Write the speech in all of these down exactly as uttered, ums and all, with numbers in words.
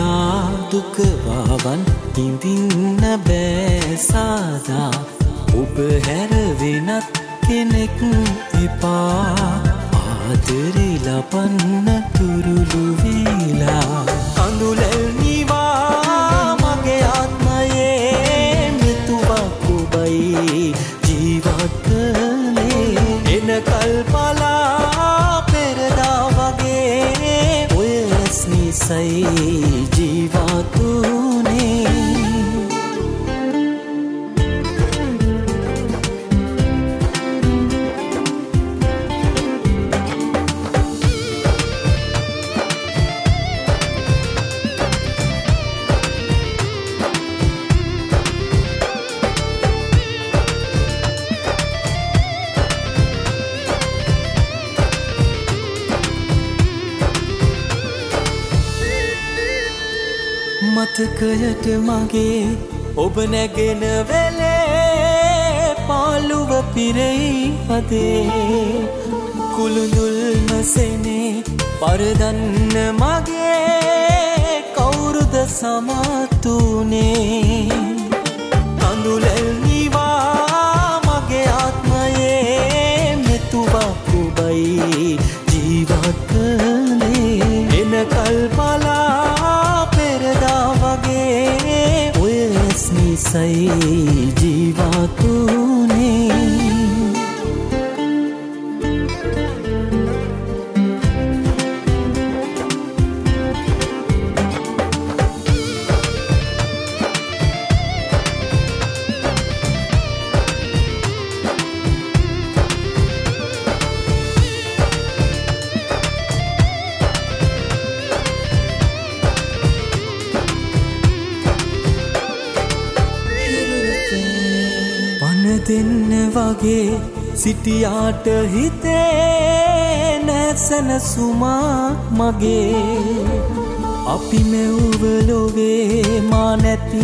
වෙලා දුක වාවන් හිඳින්න බෑ සාදා ඔබ හැර වෙනත් කෙනෙක් එපා ආදරේ ලබන්න තුරුළු වේලා කඳුලැල් නිවා මගේ ආත්මයේ මෙතුවක් ඔබයි ජීවත් කළේ එන කල්පලා පෙරදා වගේ ඔය ඇස් නිසයි ජීවත් වුනේ මතකයට මගේ ඔබ නැගෙන වෙලේ පාළුව පිරෙයි හදේ කුළුඳුල්ම සෙනේ පරදන්න මගේ කවුරුද සමතුනේ කඳුලැල් නිවා මගේ ආත්මයේ මෙතුවක් ඔබයි ජීවත් කළේ එන කල්පලා පෙරදා වගේ ඔය ඇස් නිසයි ජීවත් වුනේ දෙන්න වගේ සිටියාට හිතේ නැසන සුමා මගේ අපි මෙව්ව ලොවේ මා නැති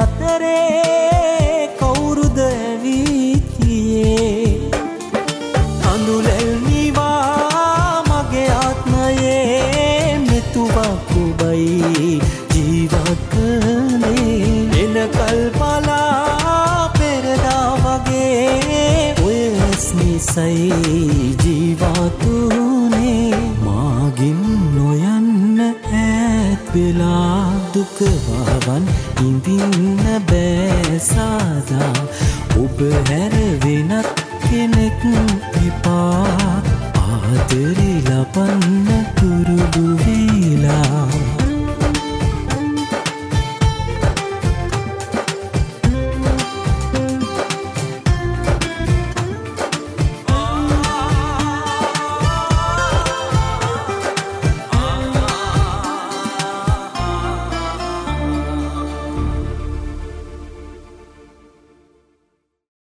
අතරේ කවුරුද ඇවිත් ගියේ කඳුලැල් නිවා මගේ ආත්මයේ මෙතුවක් ඔබයි ජීවත් කළේ එන කල්පලා පෙරදා වගේ ඔය ඇස් නිසයි ජීවත් වුනේ මාගින් නොයන්න ඈත් වෙලා දුක වාවන් හිඳින්න බෑ සාදා ඔබ හැර වෙනත් කෙනෙක්